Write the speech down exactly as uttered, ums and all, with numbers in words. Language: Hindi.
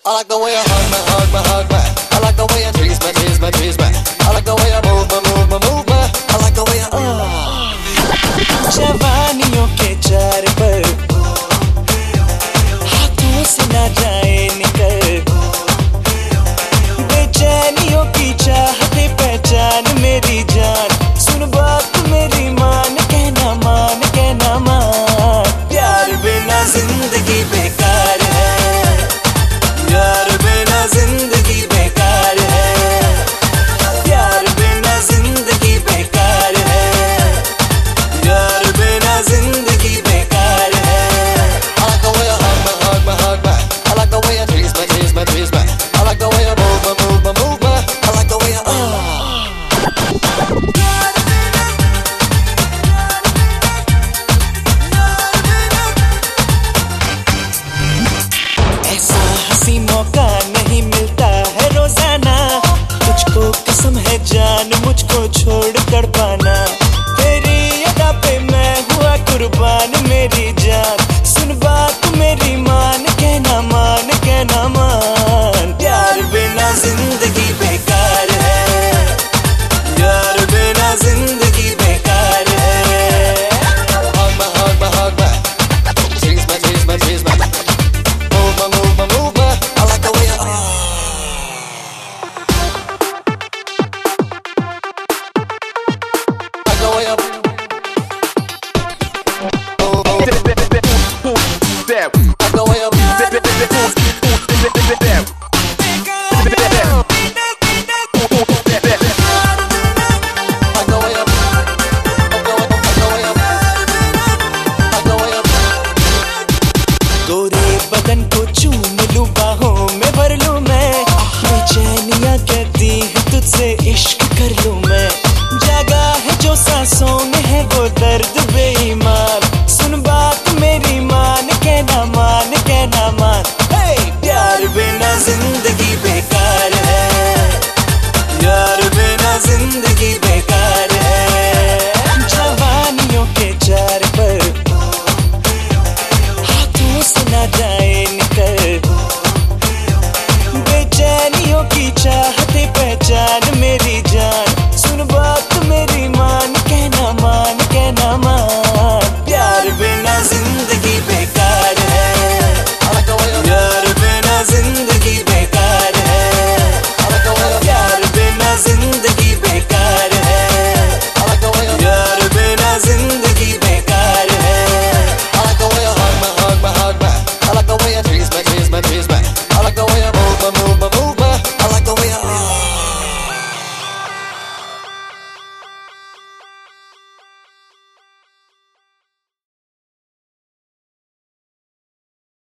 I like the way you hug me, hug me, hug me. I like the way you tease me, tease me, tease me. I like the way you move me, move me, move me. I like the way you uh जवानियों के चार पर हाथों से ना जाए निकल, बेचैनियों की चाहते पहचान मेरी जान, सुन बात मेरी मान, कहना मान, कहना मान। प्यार बिना जिंदगी बेकार है, प्यार बिना जिंदगी बेकार है, प्यार बिना जिंदगी बेकार है, प्यार बिना जिंदगी बेकार है। I like the way you hug me, hug me, hug me. I like the way you tease me, tease me, tease me. I like the way you move me, move me, move me. I like the way you uh ऐसा हंसी मौका नहीं मिलता है रोजाना, तुझको कसम है जान मुझको छोड़ कर पाना, तेरी अदा पे मैं हुआ कुर्बान मेरी जान, सुन बात मेरी मान, कहना मान, कहना मान। प्यार बिना जिंदगी